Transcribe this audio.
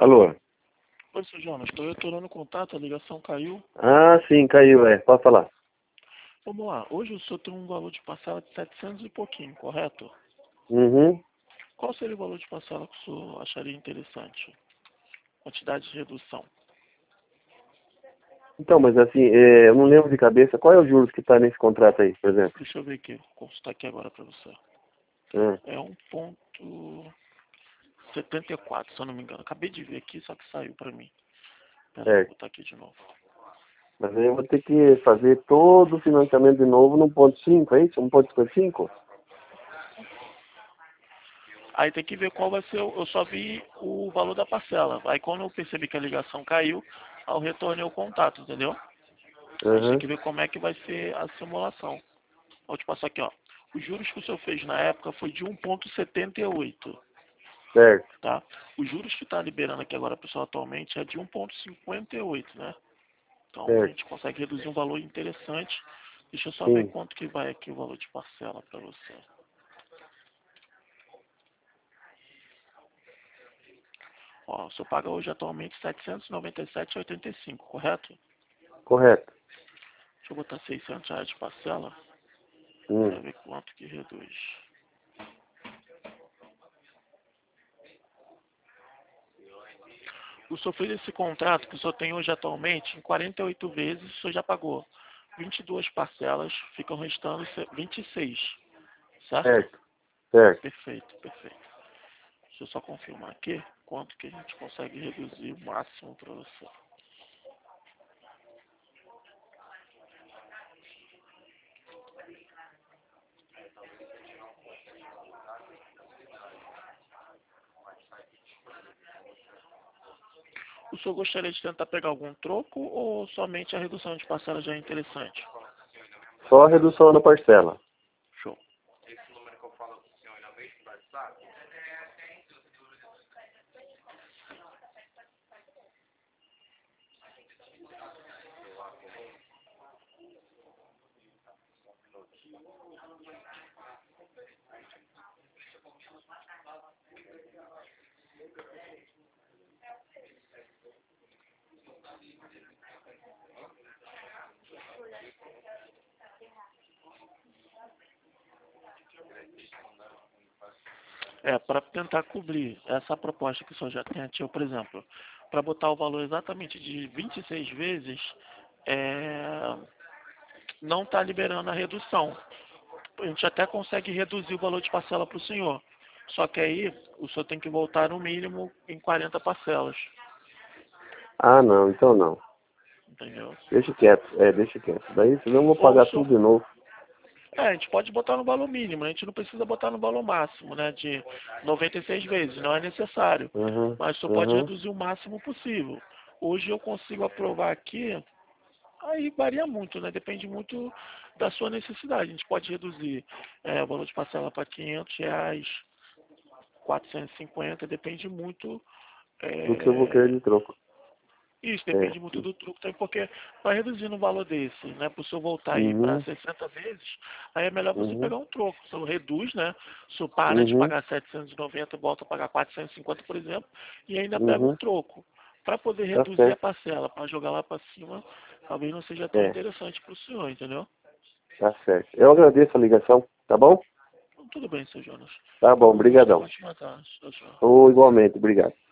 Alô? Oi, seu Jonas, estou retornando o contato, a ligação caiu. Ah, sim, caiu, pode falar. Vamos lá, hoje o senhor tem um valor de parcela de 700 e pouquinho, correto? Uhum. Qual seria o valor de parcela que o senhor acharia interessante? Quantidade de redução. Então, mas assim, eu não lembro de cabeça, qual é o juros que está nesse contrato aí, por exemplo? Deixa eu ver aqui, vou consultar aqui agora para você. Ah, É 1,74, se eu não me engano. Acabei de ver aqui, só que saiu para mim. Pera aí, vou certo. botar aqui de novo. Mas aí eu vou ter que fazer todo o financiamento de novo no 1,5, é isso? 1,55? Aí tem que ver qual vai ser, eu só vi o valor da parcela. Aí quando eu percebi que a ligação caiu, aí eu retornei o contato, entendeu? A gente tem Uhum. que ver como é que vai ser a simulação. Vou te passar aqui, ó. Os juros que o senhor fez na época foi de 1,78, Certo, tá? Os juros que está liberando aqui agora, pessoal, atualmente é de 1,58, né? Então a certo, gente consegue reduzir um valor interessante. Deixa eu só ver sim. quanto que vai aqui o valor de parcela para você. Ó, o senhor paga hoje atualmente R$ 797,85, correto? Correto. Deixa eu botar R$ 600 de parcela para Hum. ver quanto que reduz. O senhor fez esse contrato que o senhor tem hoje atualmente em 48 vezes, o senhor já pagou 22 parcelas, ficam restando 26, certo? Certo, certo. Perfeito, perfeito. Deixa eu só confirmar aqui quanto que a gente consegue reduzir o máximo para você. O senhor gostaria de tentar pegar algum troco ou somente a redução de parcela já é interessante? Só a redução na parcela. Show. Para tentar cobrir essa proposta que o senhor já tem ativo, por exemplo, para botar o valor exatamente de 26 vezes, não está liberando a redução. A gente até consegue reduzir o valor de parcela para o senhor. Só que aí o senhor tem que voltar no mínimo em 40 parcelas. Ah, não, então não. Entendeu? Deixa quieto, deixa quieto. Daí senão eu vou Ou o pagar senhor. tudo de novo. A gente pode botar no valor mínimo, a gente não precisa botar no valor máximo, né? De 96 vezes, não é necessário. Uhum, Mas o senhor pode uhum. reduzir o máximo possível. Hoje eu consigo aprovar aqui, aí varia muito, né? Depende muito da sua necessidade. A gente pode reduzir o valor de parcela para R$ 500, 450, depende muito. Do que eu vou querer é, de troco. Isso É. depende muito do truque também, porque vai reduzindo um valor desse, né? Para o senhor voltar aí para Uhum, 60 vezes, aí é melhor você uhum, pegar um troco. O senhor reduz, né? O senhor para de uhum, pagar 790 e volta a pagar 450, por exemplo, e ainda pega um uhum. troco. Para poder Tá reduzir a certo. parcela, para jogar lá para cima, talvez não seja tão É, interessante para o senhor, entendeu? tá certo. Eu agradeço a ligação, tá bom? Então, tudo bem, seu Jonas. Tá bom, Uma brigadão. ótima tarde. Tchau, tchau. Ou igualmente, obrigado.